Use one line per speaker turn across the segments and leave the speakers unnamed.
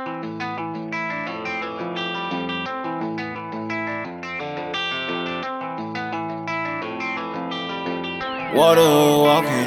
Water walking.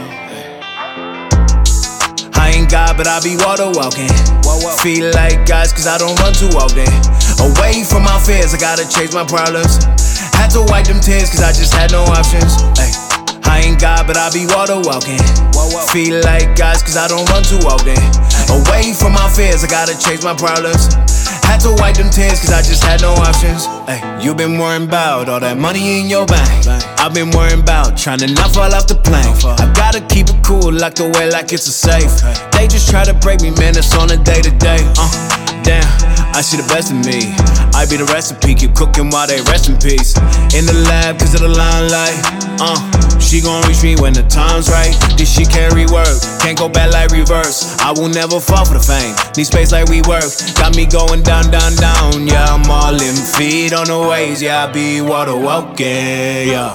I ain't God, but I be water walking. Feel like guys, cause I don't run too often. Away from my fears, I gotta chase my problems. Had to wipe them tears, cause I just had no options. Ay. I ain't God, but I be water walking. Feel like guys, cause I don't run too often. Away from my fears, I gotta chase my problems. Had to wipe them tears, cause I just had no options. Ay. You been worrying about all that money in your bank. I've been worrying about trying to not fall off the plane. I gotta keep it cool, locked away like it's a safe. They just try to break me, man, it's on a day-to-day. Damn, I see the best in me. I be the recipe, keep cooking while they rest in peace. In the lab, cause of the limelight. She gon' reach me when the time's right. This shit carry work, can't go back like reverse. I will never fall for the fame, need space like we work. Got me going down, down, down. Yeah, I'm all in feet on the waves. Yeah, I be water walking, yeah.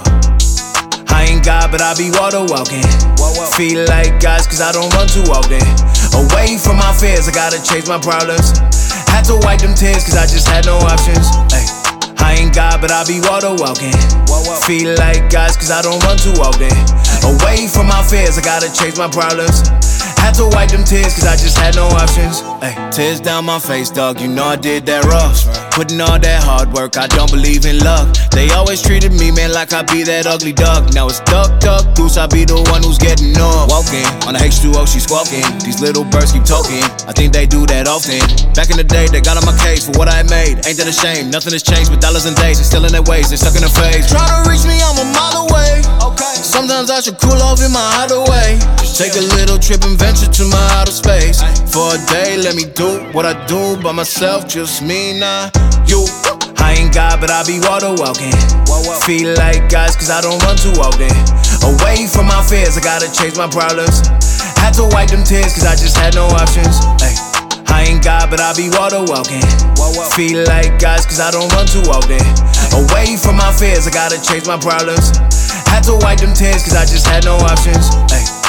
I ain't God, but I be water walking. Feel like guys, cause I don't run too often. Away from my fears, I gotta chase my problems. Had to wipe them tears, cause I just had no options. Ay. I ain't God, but I be water walking. Feel like guys, cause I don't run too often. Away from my fears, I gotta chase my problems. Had to wipe them tears, cause I just had no options. Ay. Tears down my face, dog, you know I did that rough. Putting all that hard work, I don't believe in luck. They always treated me, man, like I be that ugly duck. Now it's duck, duck, goose, I be the one who's getting up. Walking, on the H2O, she squawking. These little birds keep talking, I think they do that often. Back in the day, they got on my case for what I made. Ain't that a shame? Nothing has changed but dollars and days. They're still in their ways, they're stuck in their phase. Try to reach me, I'm a mile away. Okay. Sometimes I should cool off in my hideaway. Just take a little trip and venture to my outer space. For a day, let me do what I do by myself, just me, nah, you. I ain't God, but I be water walking. Feel like guys, cause I don't run too often. Away from my fears, I gotta chase my problems. Had to wipe them tears, cause I just had no options. Ay. I ain't God, but I be water walking. Feel like guys, cause I don't run too often. Away from my fears, I gotta chase my problems. Had to wipe them tears, cause I just had no options. Ay.